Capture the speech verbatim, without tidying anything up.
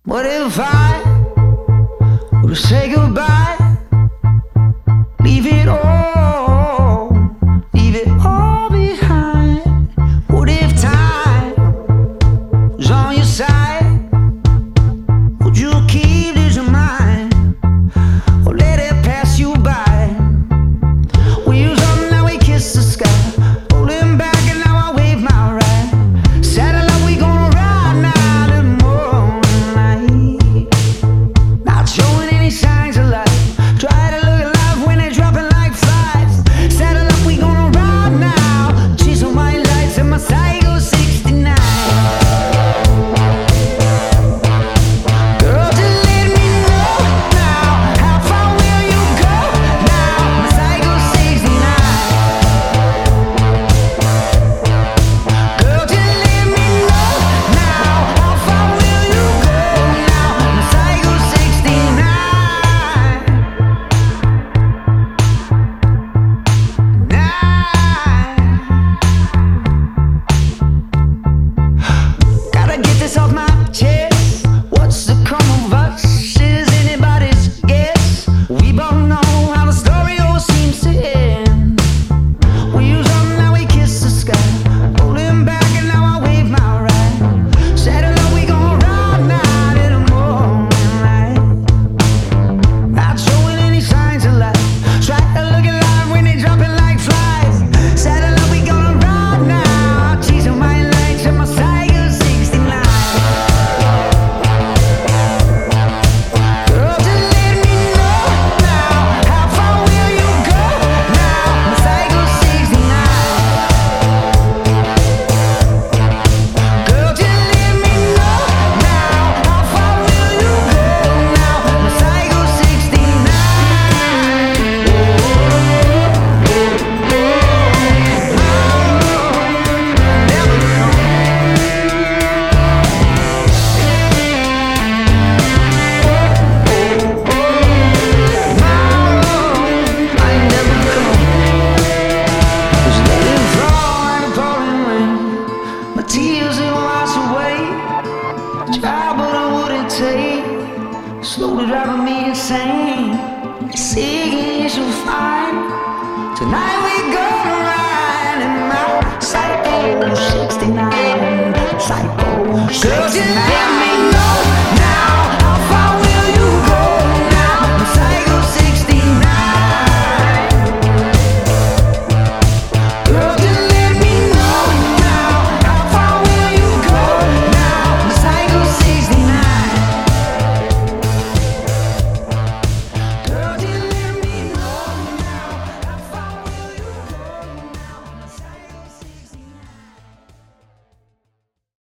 What if I were to say goodbye? Leave it all, leave it all behind. What if time was on your side? Would you keep losing mind, or let it pass you by? We was up, now we kiss the sky, pulling back and now I wave my right. Saddle up, we gonna ride now till morning light. Not showing any signs of life. Try to look alive when they're dropping like flies. Saddle up, we gonna ride now. Chisel my lights and my Saigo sixty-nine. Girl, just let me know now. How far will you go now? My Saigo sixty-nine. Girl, just let me know now. How far will you go now? My Saigo sixty-nine. Gotta get this off my chest. What's the come of us? Is anybody's guess? We both know how the story always seems to end. We was up, now we kiss the sky, pulling back and now I wave my right. Saddle up, we gon' ride now till the morning light. Not showing any signs of life. Try to look alive when they dropping like flies. Saddle up, we gonna ride now. Teasing my legs and my Saigo sixty-nine. Girl, just let me know now. How far will you go now? My Saigo sixty-nine. Girl, just let me know now. How far will you go now? My Saigo sixty-nine. Never come. I never come. Just let it fall like a pouring rain. My tears will wash away. Try, but I wouldn't take. Slowly driving me insane. Seeing you'll find. Tonight we gonna ride in my Psycho sixty-nine. Psycho sixty-nine. Girl, just let me know.